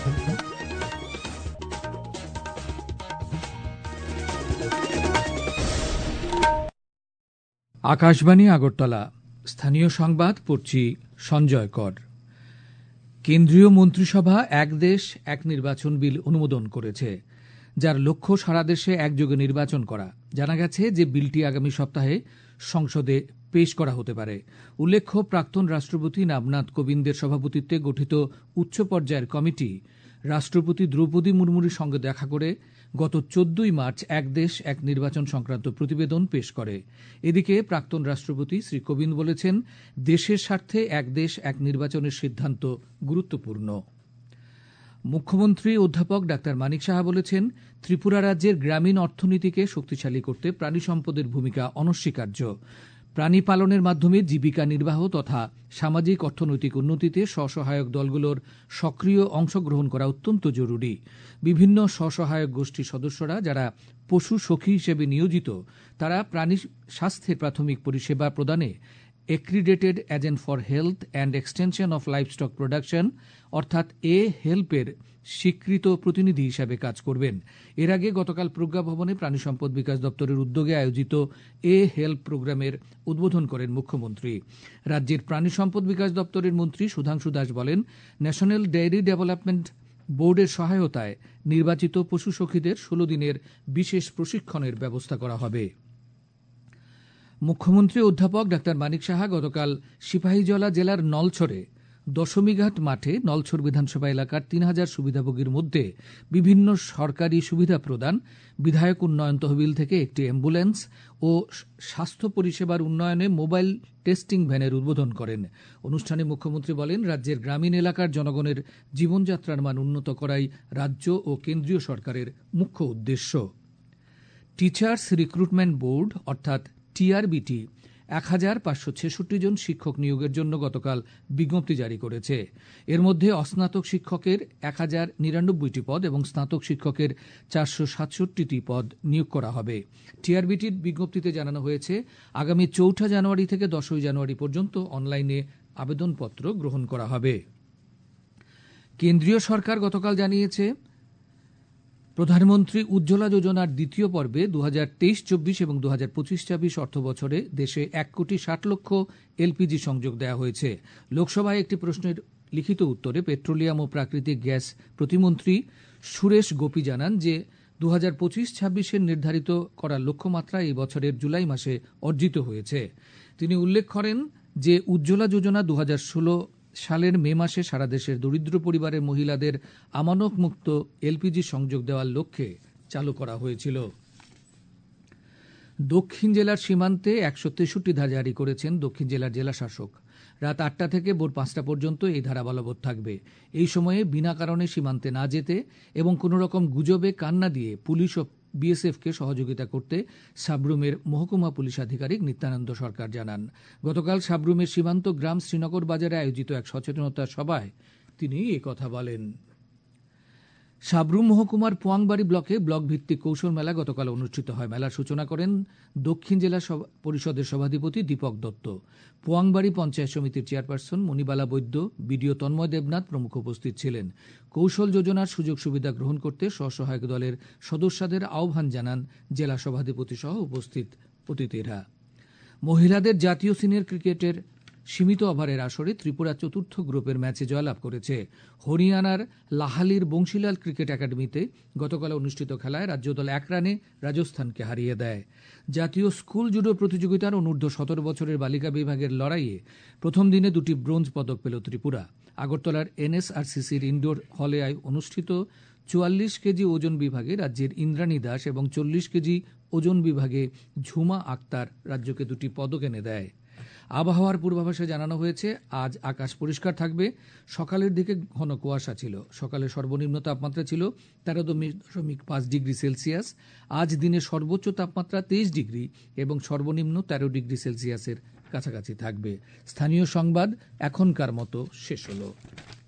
আকাশবাণী আগরতলা, স্থানীয় সংবাদ পড়ছি সঞ্জয় কর। কেন্দ্রীয় মন্ত্রিসভা এক দেশ এক নির্বাচন বিল অনুমোদন করেছে, যার লক্ষ্য সারা দেশে একযোগে নির্বাচন করা। জানা গেছে যে বিলটি আগামী সপ্তাহে সংসদে পেশ করা হতে পারে। উল্লেখ্য, প্রাক্তন রাষ্ট্রপতি রামনাথ কোবিন্দের সভাপতিত্বে গঠিত উচ্চ পর্যায়ের কমিটি রাষ্ট্রপতি দ্রৌপদী মুর্মুর সঙ্গে দেখা করে গত 14 মার্চ এক দেশ এক নির্বাচন সংক্রান্ত প্রতিবেদন পেশ করে। এদিকে প্রাক্তন রাষ্ট্রপতি শ্রী কোবিন্দ বলেছেন, দেশের স্বার্থে এক দেশ এক নির্বাচনের সিদ্ধান্ত গুরুত্বপূর্ণ। মুখ্যমন্ত্রী অধ্যাপক ডাক্তার মানিক সাহা বলেছেন, ত্রিপুরা রাজ্যের গ্রামীণ অর্থনীতিকে শক্তিশালী করতে প্রাণী সম্পদের ভূমিকা অনস্বীকার্য। প্রাণী পালনের মাধ্যমে জীবিকা নির্বাহ তথা সামাজিক অর্থনৈতিক উন্নতিতে স্বসহায়ক দলগুলোর সক্রিয় অংশগ্রহণ করা অত্যন্ত জরুরি। বিভিন্ন স্বসহায়ক গোষ্ঠীর সদস্যরা যারা পশু সখী হিসেবে নিয়োজিত, তারা প্রাণী স্বাস্থ্যের প্রাথমিক পরিষেবা প্রদানে accredited agent for health and extension of livestock production অর্থাৎ হেল্পের স্বীকৃত প্রতিনিধি হিসাবে কাজ করবেন। এর আগে গতকাল প্রজ্ঞা ভবনে প্রাণী সম্পদ বিকাশ দপ্তরের উদ্যোগে আয়োজিত হেল্প প্রোগ্রামের উদ্বোধন করেন মুখ্যমন্ত্রী। রাজ্যের প্রাণী সম্পদ বিকাশ দপ্তরের মন্ত্রী সুধাংশু দাস বলেন, ন্যাশনাল ডেয়ারি ডেভেলপমেন্ট বোর্ডের সহায়তায় নির্বাচিত পশু সখীদের 16 দিনের বিশেষ প্রশিক্ষণের ব্যবস্থা করা হবে। মুখ্যমন্ত্রী অধ্যাপক ডাক্তার মানিক সাহা গতকাল সিপাহীজলা জেলার নলছরে দশমীঘাট মাঠে নলছর বিধানসভা এলাকার 3000 সুবিধাভোগীর মধ্যে বিভিন্ন সরকারি সুবিধা প্রদান, বিধায়ক উন্নয়ন তহবিল থেকে একটি অ্যাম্বুলেন্স ও স্বাস্থ্য পরিষেবার উন্নয়নে মোবাইল টেস্টিং ভ্যানের উদ্বোধন করেন। অনুষ্ঠানে মুখ্যমন্ত্রী বলেন, রাজ্যের গ্রামীণ এলাকার জনগণের জীবনযাত্রার মান উন্নত করাই রাজ্য ও কেন্দ্রীয় সরকারের মুখ্য উদ্দেশ্য। টিচার্স রিক্রুটমেন্ট বোর্ড অর্থাৎ টিআরবিটি 1566 জন শিক্ষক নিয়োগের জন্য গতকাল বিজ্ঞপ্তি জারি করেছে। এর মধ্যে অস্নাতক শিক্ষকের 1099টি পদ এবং স্নাতক শিক্ষকের 467টি পদ নিয়োগ করা হবে। টিআরবিটির বিজ্ঞপ্তিতে জানানো হয়েছে, আগামী 4 জানুয়ারি থেকে 10 জানুয়ারি পর্যন্ত অনলাইনে আবেদনপত্র গ্রহণ করা হবে। কেন্দ্রীয় সরকার গতকাল জানিয়েছে, প্রধানমন্ত্রী উজ্জ্বলা যোজনার দ্বিতীয় পর্বে 2023-24 এবং 2025-26 অর্থ বছরে দেশে 1,60,00,000 এলপিজি সংযোগ দেওয়া হয়েছে। লোকসভায় একটি প্রশ্নের লিখিত উত্তরে পেট্রোলিয়াম ও প্রাকৃতিক গ্যাস প্রতিমন্ত্রী সুরেশ গোপী জানান যে 2025-26 নির্ধারিত করা লক্ষ্যমাত্রা এই বছরের জুলাই মাসে অর্জিত হয়েছে। তিনি উল্লেখ করেন যে উজ্জ্বলা যোজনা 2016 সালের মে মাসে সারা দেশের দরিদ্র পরিবারের মহিলাদের আমানত-মুক্ত এলপিজি সংযোগ দেওয়ার লক্ষ্যে চালু করা হয়েছিল। দক্ষিণ জেলার সীমান্তে 163 ধারা জারি করেছেন দক্ষিণ জেলার জেলাশাসক। রাত 8টা থেকে ভোর 5টা পর্যন্ত এই ধারা বলবৎ থাকবে। এই সময়ে বিনা কারণে সীমান্তে না যেতে এবং কোনো রকম গুজবে কান না দিয়ে পুলিশ ও বিএসএফকে সহযোগিতা করতে সাবরুমের মহকুমা পুলিশ আধিকারিক নিত্যানন্দ সরকার জানান। গতকাল সাবরুমের সীমান্ত গ্রাম শ্রীনগর বাজারে আয়োজিত এক সচেতনতা সভায় তিনি এই কথা বলেন। সাবরুম মহকুমার পোয়াংবাড়ি ব্লকে ব্লক ভিত্তিক কৌশল মেলা গতকাল অনুষ্ঠিত হয়। মেলার সূচনা করেন দক্ষিণ জেলা পরিষদের সভাধিপতি দীপক দত্ত। পোয়াংবাড়ি পঞ্চায়েত সমিতির চেয়ারপারসন মণিবালা বৈদ্য, বিডিও তন্ময় দেবনাথ প্রমুখ উপস্থিত ছিলেন। কৌশল যোজনার সুযোগ সুবিধা গ্রহণ করতে স্বসহায়ক দলের সদস্যদের আহ্বান জানান জেলা সভাধিপতি সহ উপস্থিত অতিথিরা। মহিলাদের জাতীয় সিনিয়র ক্রিকেটের সীমিত ওভারের আসরে ত্রিপুরা চতুর্থ গ্রুপের ম্যাচে জয়লাভ করেছে। হরিয়ানার লাহালির বংশীলাল ক্রিকেট একাডেমিতে গতকাল অনুষ্ঠিত খেলায় রাজ্যদল 1 রানে রাজস্থানকে হারিয়ে দেয়। জাতীয় স্কুল জুডো প্রতিযোগিতার অনূর্ধ্ব 17 বছরের বালিকা বিভাগের লড়াইয়ে প্রথম দিনে 2টি ব্রোঞ্জ পদক পেল ত্রিপুরা। আগরতলার এনএসআরসিসির ইনডোর হলে অনুষ্ঠিত 44 কেজি ওজন বিভাগে রাজ্যের ইন্দ্রাণী দাস এবং 40 কেজি ওজন বিভাগে ঝুমা আক্তার রাজ্যকে 2টি পদক এনে দেয়। আবহাওয়ার পূর্বাভাসে জানানো হয়েছে, আজ আকাশ পরিষ্কার থাকবে। সকালের দিকে ঘন কুয়াশা ছিল। সকালে সর্বনিম্ন তাপমাত্রা ছিল 13.5 ডিগ্রি সেলসিয়াস। আজ দিনে সর্বোচ্চ তাপমাত্রা 23 ডিগ্রি এবং সর্বনিম্ন 13 ডিগ্রি সেলসিয়াসের কাছাকাছি থাকবে। স্থানীয় সংবাদ এখনকার মতো শেষ হলো।